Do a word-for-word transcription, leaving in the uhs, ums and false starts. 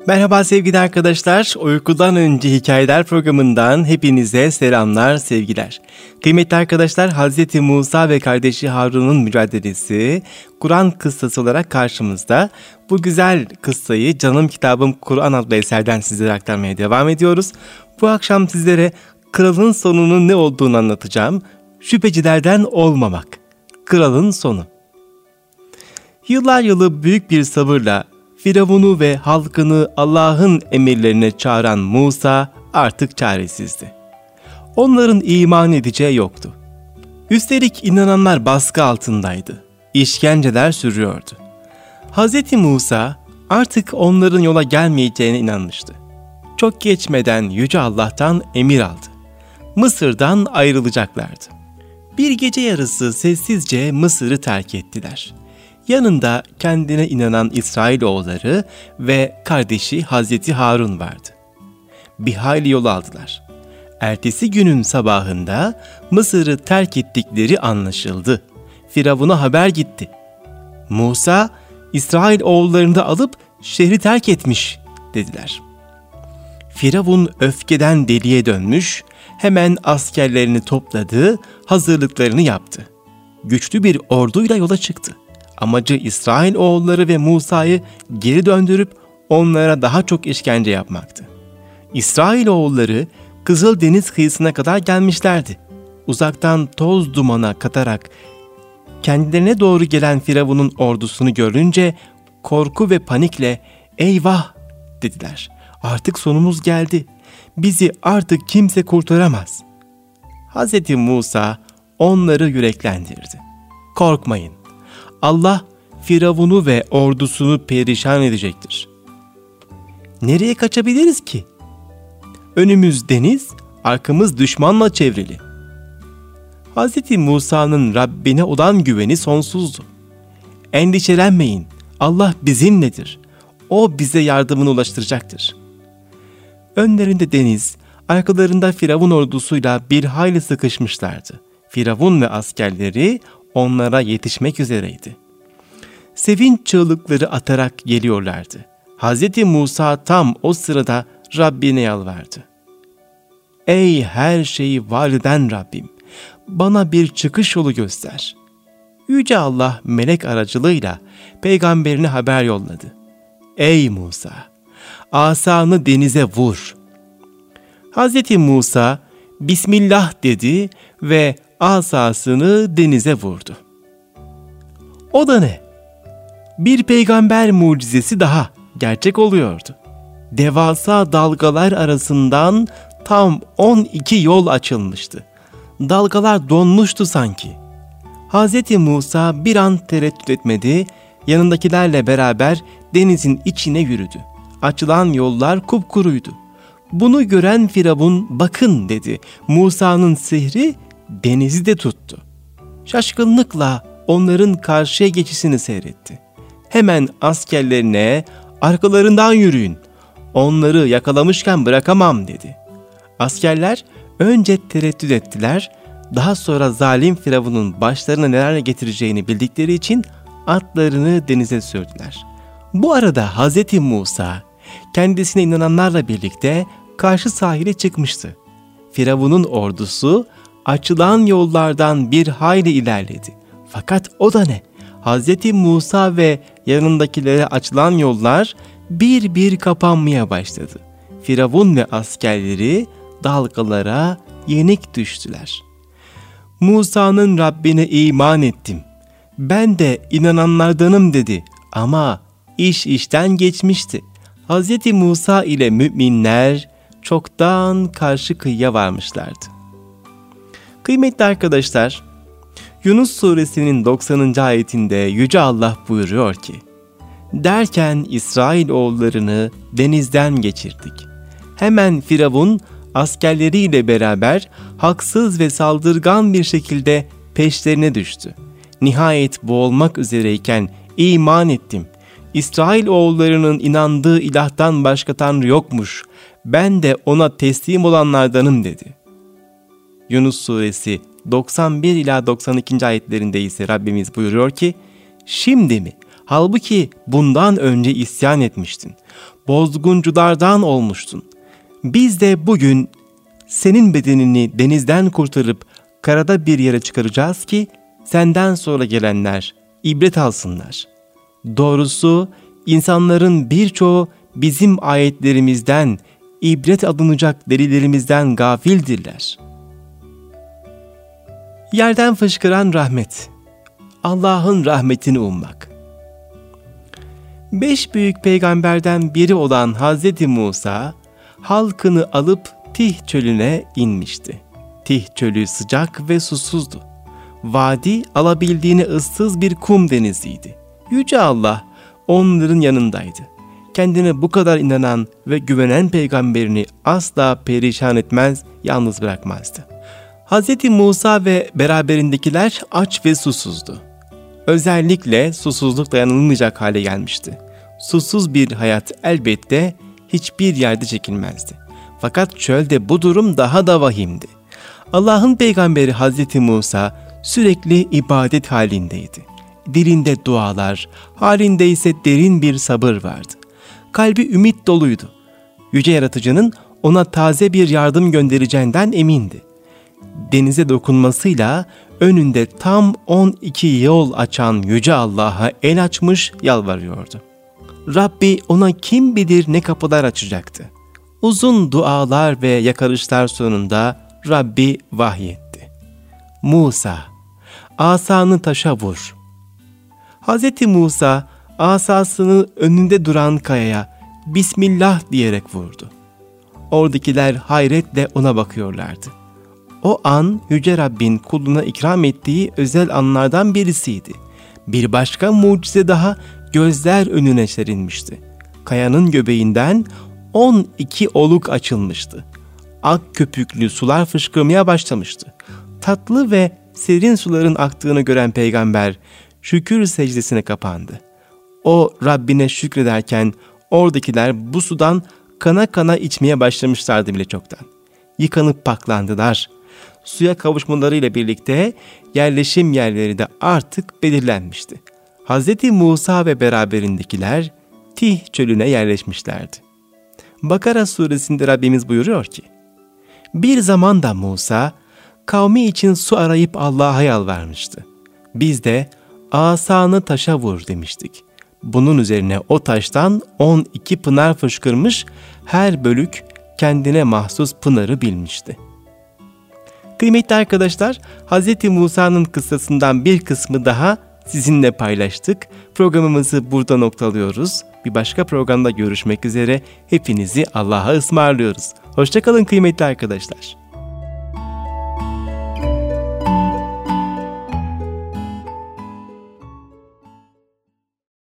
Merhaba sevgili arkadaşlar, Uykudan Önce Hikayeler programından hepinize selamlar, sevgiler. Kıymetli arkadaşlar, Hazreti Musa ve kardeşi Harun'un mücadelesi Kur'an kıssası olarak karşımızda. Bu güzel kıssayı Canım Kitabım Kur'an adlı eserden sizlere aktarmaya devam ediyoruz. Bu akşam sizlere kralın sonunun ne olduğunu anlatacağım. Şüphecilerden olmamak. Kralın sonu. Yıllar yılı büyük bir sabırla Firavun'u ve halkını Allah'ın emirlerine çağıran Musa artık çaresizdi. Onların iman edeceği yoktu. Üstelik inananlar baskı altındaydı. İşkenceler sürüyordu. Hazreti Musa artık onların yola gelmeyeceğine inanmıştı. Çok geçmeden Yüce Allah'tan emir aldı. Mısır'dan ayrılacaklardı. Bir gece yarısı sessizce Mısır'ı terk ettiler. Yanında kendine inanan İsrailoğulları ve kardeşi Hazreti Harun vardı. Bir hayli yol aldılar. Ertesi günün sabahında Mısır'ı terk ettikleri anlaşıldı. Firavun'a haber gitti. Musa, İsrailoğullarını da alıp şehri terk etmiş dediler. Firavun öfkeden deliye dönmüş, hemen askerlerini topladı, hazırlıklarını yaptı. Güçlü bir orduyla yola çıktı. Amacı İsrailoğulları ve Musa'yı geri döndürüp onlara daha çok işkence yapmaktı. İsrailoğulları Kızıldeniz kıyısına kadar gelmişlerdi. Uzaktan toz dumana katarak kendilerine doğru gelen Firavun'un ordusunu görünce korku ve panikle "Eyvah!" dediler. "Artık sonumuz geldi. Bizi artık kimse kurtaramaz." Hazreti Musa onları yüreklendirdi. "Korkmayın. Allah Firavun'u ve ordusunu perişan edecektir. Nereye kaçabiliriz ki? Önümüz deniz, arkamız düşmanla çevrili." Hazreti Musa'nın Rabbine olan güveni sonsuzdu. "Endişelenmeyin, Allah bizimledir. O bize yardımını ulaştıracaktır." Önlerinde deniz, arkalarında Firavun ordusuyla bir hayli sıkışmışlardı. Firavun ve askerleri onlara yetişmek üzereydi. Sevinç çığlıkları atarak geliyorlardı. Hazreti Musa tam o sırada Rabbine yalvardı. "Ey her şeyi var eden Rabbim, bana bir çıkış yolu göster." Yüce Allah melek aracılığıyla peygamberine haber yolladı. "Ey Musa, asanı denize vur." Hazreti Musa Bismillah dedi ve asasını denize vurdu. O da ne? Bir peygamber mucizesi daha gerçek oluyordu. Devasa dalgalar arasından tam on iki yol açılmıştı. Dalgalar donmuştu sanki. Hazreti Musa bir an tereddüt etmedi, yanındakilerle beraber denizin içine yürüdü. Açılan yollar kupkuruydu. Bunu gören Firavun "Bakın" dedi. Musa'nın sihri denizi de tuttu. Şaşkınlıkla onların karşıya geçişini seyretti. Hemen askerlerine "Arkalarından yürüyün, onları yakalamışken bırakamam" dedi. Askerler önce tereddüt ettiler, daha sonra zalim Firavun'un başlarına neler getireceğini bildikleri için atlarını denize sürdüler. Bu arada Hazreti Musa kendisine inananlarla birlikte karşı sahile çıkmıştı. Firavun'un ordusu açılan yollardan bir hayli ilerledi. Fakat o da ne? Hazreti Musa ve yanındakilere açılan yollar bir bir kapanmaya başladı. Firavun ve askerleri dalgalara yenik düştüler. Musa'nın Rabbine iman ettim, ben de inananlardanım dedi ama iş işten geçmişti. Hazreti Musa ile müminler çoktan karşı kıyıya varmışlardı. Kıymetli arkadaşlar, Yunus suresinin doksanıncı ayetinde Yüce Allah buyuruyor ki: "Derken İsrailoğullarını denizden geçirdik. Hemen Firavun askerleriyle beraber haksız ve saldırgan bir şekilde peşlerine düştü. Nihayet boğulmak üzereyken iman ettim. İsrailoğullarının inandığı ilahtan başka tanrı yokmuş. Ben de ona teslim olanlardanım" dedi. Yunus suresi doksan bir ila doksan ikinci ayetlerinde ise Rabbimiz buyuruyor ki: "Şimdi mi? Halbuki bundan önce isyan etmiştin. Bozgunculardan olmuştun. Biz de bugün senin bedenini denizden kurtarıp karada bir yere çıkaracağız ki senden sonra gelenler ibret alsınlar. Doğrusu insanların birçoğu bizim ayetlerimizden, ibret alınacak delillerimizden gafildirler. Yerden fışkıran rahmet, Allah'ın rahmetini ummak. Beş büyük peygamberden biri olan Hazreti Musa, halkını alıp Tih çölüne inmişti. Tih çölü sıcak ve susuzdu. Vadi alabildiğine ıssız bir kum deniziydi. Yüce Allah onların yanındaydı. Kendine bu kadar inanan ve güvenen peygamberini asla perişan etmez, yalnız bırakmazdı. Hazreti Musa ve beraberindekiler aç ve susuzdu. Özellikle susuzluk dayanılmayacak hale gelmişti. Susuz bir hayat elbette hiçbir yerde çekilmezdi. Fakat çölde bu durum daha da vahimdi. Allah'ın peygamberi Hazreti Musa sürekli ibadet halindeydi. Dilinde dualar, halinde ise derin bir sabır vardı. Kalbi ümit doluydu. Yüce Yaratıcı'nın ona taze bir yardım göndereceğinden emindi. Denize dokunmasıyla önünde tam on iki yol açan Yüce Allah'a el açmış yalvarıyordu. Rabbi ona kim bilir ne kapılar açacaktı. Uzun dualar ve yakarışlar sonunda Rabbi vahyetti. Musa, asanı taşa vur. Hazreti Musa asasını önünde duran kayaya Bismillah diyerek vurdu. Oradakiler hayretle ona bakıyorlardı. O an Yüce Rabbin kuluna ikram ettiği özel anlardan birisiydi. Bir başka mucize daha gözler önüne serilmişti. Kayanın göbeğinden on iki oluk açılmıştı. Ak köpüklü sular fışkırmaya başlamıştı. Tatlı ve serin suların aktığını gören peygamber şükür secdesine kapandı. O Rabbine şükrederken oradakiler bu sudan kana kana içmeye başlamışlardı bile çoktan. Yıkanıp paklandılar. Suya kavuşmalarıyla birlikte yerleşim yerleri de artık belirlenmişti. Hazreti Musa ve beraberindekiler Tih çölüne yerleşmişlerdi. Bakara suresinde Rabbimiz buyuruyor ki, bir zaman da Musa kavmi için su arayıp Allah'a yalvarmıştı. Biz de asanı taşa vur demiştik. Bunun üzerine o taştan on iki pınar fışkırmış, her bölük kendine mahsus pınarı bilmişti. Kıymetli arkadaşlar, Hz. Musa'nın kıssasından bir kısmı daha sizinle paylaştık. Programımızı burada noktalıyoruz. Bir başka programda görüşmek üzere. Hepinizi Allah'a ısmarlıyoruz. Hoşça kalın kıymetli arkadaşlar.